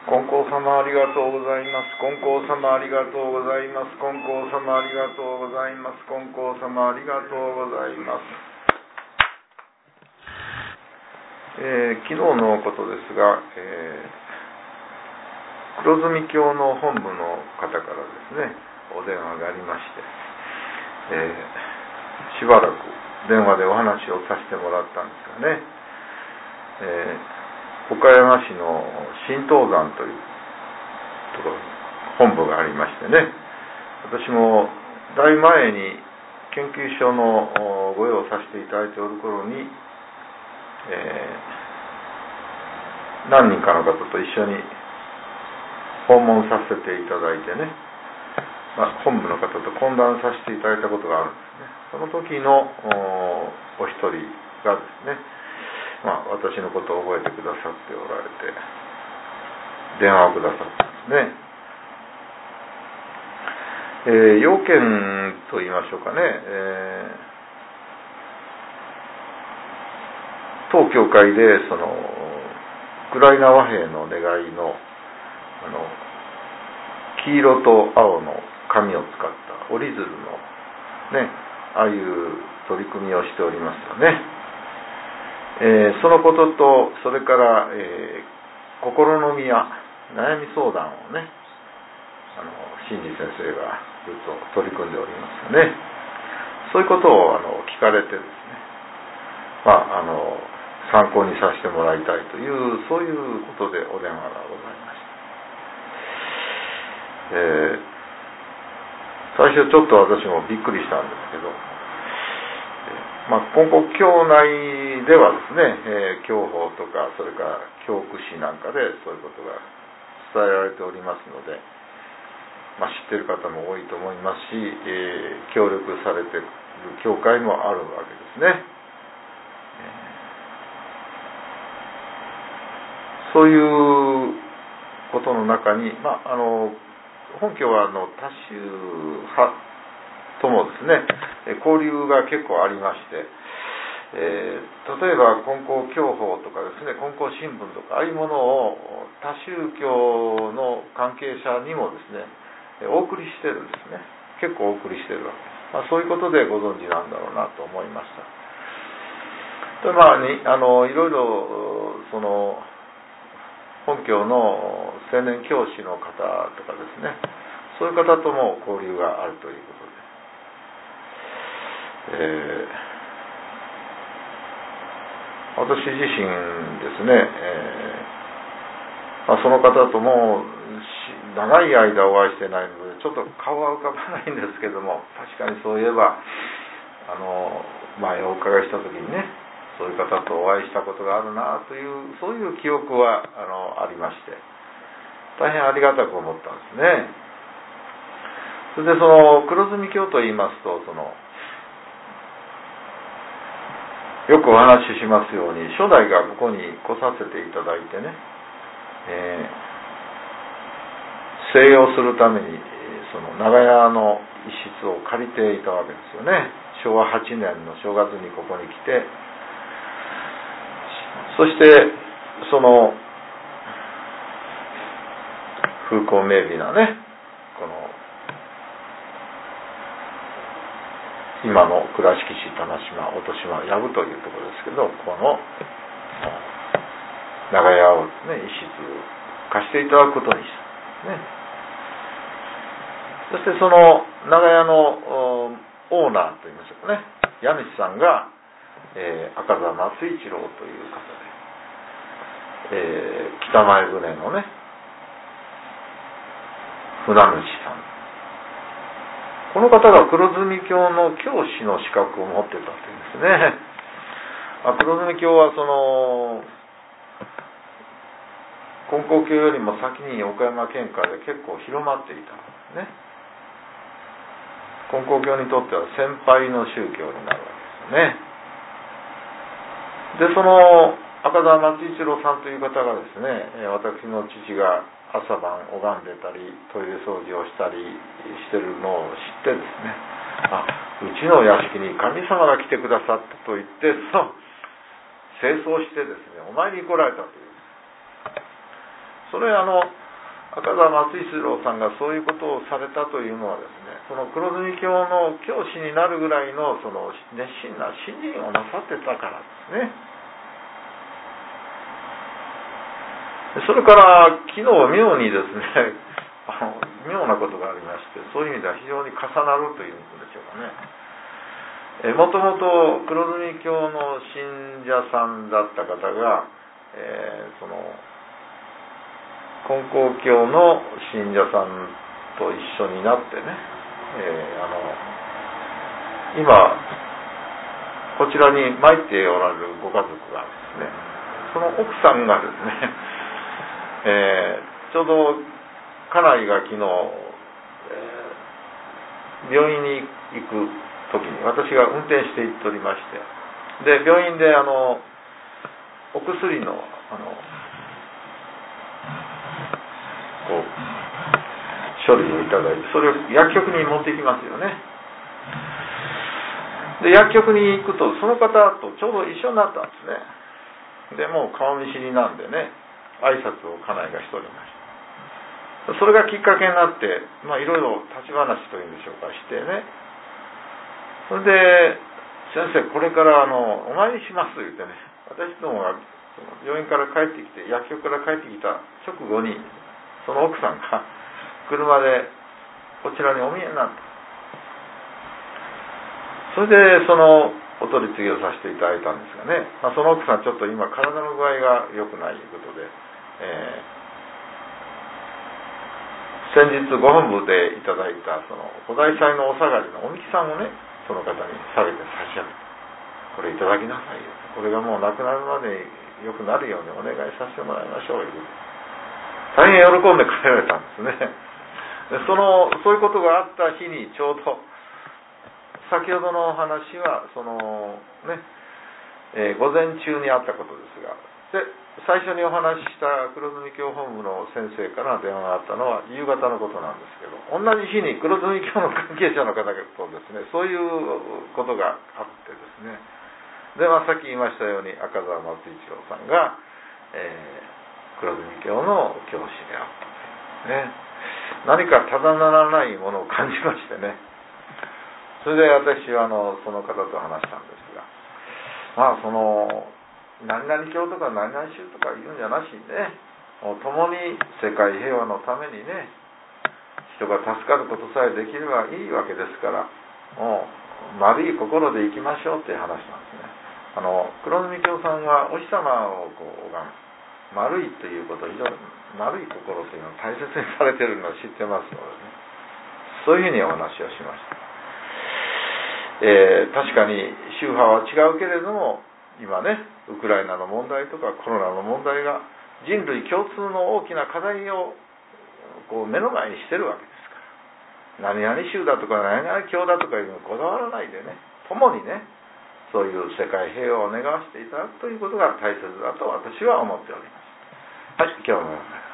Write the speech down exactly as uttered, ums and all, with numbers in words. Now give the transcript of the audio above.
金光様ありがとうございます。金光様ありがとうございます。金光様ありがとうございます。金光様ありがとうございます。えー、昨日のことですが、えー、黒住教の本部の方からですね、お電話がありまして、えー、しばらく電話でお話をさせてもらったんですがね、えー岡山市の新東山というところに本部がありましてね、私もだいぶ前に研究所のご用をさせていただいておる頃に、えー、何人かの方と一緒に訪問させていただいてね、まあ、本部の方と懇談させていただいたことがあるんですね。その時の お, お一人がですね、まあ、私のことを覚えてくださっておられて電話をくださったんですね。えー、要件と言いましょうかね、えー、当教会でそのウクライナ和平の願いの、あの黄色と青の紙を使った折り鶴のね、ああいう取り組みをしておりますよね。えー、そのことと、それから、えー、心の宮、悩み相談をね、あの新次先生がずっと取り組んでおりますよね。そういうことをあの聞かれてですね、まあ、あの参考にさせてもらいたいという、そういうことでお電話がございました。えー、最初ちょっと私もびっくりしたんですけど、まあ、今後教内ではですね、えー、教法とかそれから教区史なんかでそういうことが伝えられておりますので、まあ、知っている方も多いと思いますし、えー、協力されている教会もあるわけですね。えー、そういうことの中に、まあ、あの本教はあの多宗派ともですね、交流が結構ありまして、えー、例えば金光教法とかですね、金光新聞とかああいうものを他宗教の関係者にもですねお送りしてるんですね。結構お送りしてるわけです。まあ、そういうことでご存知なんだろうなと思いました。で、まあにあのいろいろその本教の青年教師の方とかですね、そういう方とも交流があるということで。えー、私自身ですね、えーまあ、その方とも長い間お会いしてないのでちょっと顔は浮かばないんですけども、確かにそういえばあの前お伺いした時にね、そういう方とお会いしたことがあるなという、そういう記憶はあのありまして、大変ありがたく思ったんですね。それでその黒住教といいますと、そのよくお話ししますように、初代がここに来させていただいてね、えー、静養するためにその長屋の一室を借りていたわけですよね。しょうわはちねんの正月にここに来て、そしてその風光明媚なね、この今の倉敷市田島落島藪というところですけど、この長屋をですね、一室貸していただくことにしたね。そしてその長屋のオーナーといいましょうかね、家主さんが、えー、赤座松一郎という方で、えー、北前船のね船主さん、この方が黒住教の教師の資格を持ってたというんですね。まあ、黒住教はその金光教よりも先に岡山県下で結構広まっていたんですね。金光教にとっては先輩の宗教になるわけですよね。で、その赤座松一郎さんという方がですね、私の父が朝晩拝んでたりトイレ掃除をしたりしてるのを知ってですね、あ、うちの屋敷に神様が来てくださったと言って、その清掃してですね、お参りに来られたという、 それあの赤澤松一郎さんがそういうことをされたというのはですね、その黒住教の教師になるぐらいのその熱心な信心をなさってたからですね。それから昨日妙にですねあの妙なことがありまして、そういう意味では非常に重なるというんでしょうかね。もともと黒住教の信者さんだった方が、えー、その金光教の信者さんと一緒になってね、えー、あの今こちらに参っておられるご家族がですね、その奥さんがですね、えー、ちょうど家内が昨日、えー、病院に行く時に私が運転して行っておりまして、で病院であのお薬のあのこう処理をいただいて、それを薬局に持っていきますよね。で薬局に行くとその方とちょうど一緒になったんですね。でもう顔見知りなんでね、挨拶を家内がしておりました。それがきっかけになって、まあいろいろ立ち話というんでしょうかしてね、それで先生これからあのお参りしますと言ってね、私どもが病院から帰ってきて、薬局から帰ってきた直後にその奥さんが車でこちらにお見えになった。それでそのお取り次ぎをさせていただいたんですがね、まあ、その奥さんちょっと今体の具合が良くないということで、えー、先日ご本部でいただいたその古代祭のお下がりのおみきさんをね、その方に下げて差し上げて、これいただきなさいよ、これがもうなくなるまで良くなるようにお願いさせてもらいましょうよ、大変喜んで帰られたんですね。でそのそういうことがあった日にちょうど先ほどのお話はそのね、えー、午前中にあったことですが、で最初にお話しした黒住教本部の先生から電話があったのは夕方のことなんですけど、同じ日に黒住教の関係者の方とですね、そういうことがあってですね、で、まあ、さっき言いましたように赤澤松一郎さんが、えー、黒住教の教師であったというね、何かただならないものを感じましてね、それで私はあのその方と話したんですが、まあその何々教とか何々宗とか言うんじゃなしにね、もう共に世界平和のためにね、人が助かることさえできればいいわけですから、もう丸い心でいきましょうっていう話なんですね。あの黒住教さんはお日様をこう拝む丸いということを非常に丸い心というのを大切にされているのを知ってますのでね、そういうふうにお話をしました。えー、確かに宗派は違うけれども、今ねウクライナの問題とかコロナの問題が人類共通の大きな課題をこう目の前にしてるわけですから、何々宗だとか何々教だとかいうのにこだわらないでね、共にねそういう世界平和を願わせていただくということが大切だと私は思っております。はい、今日も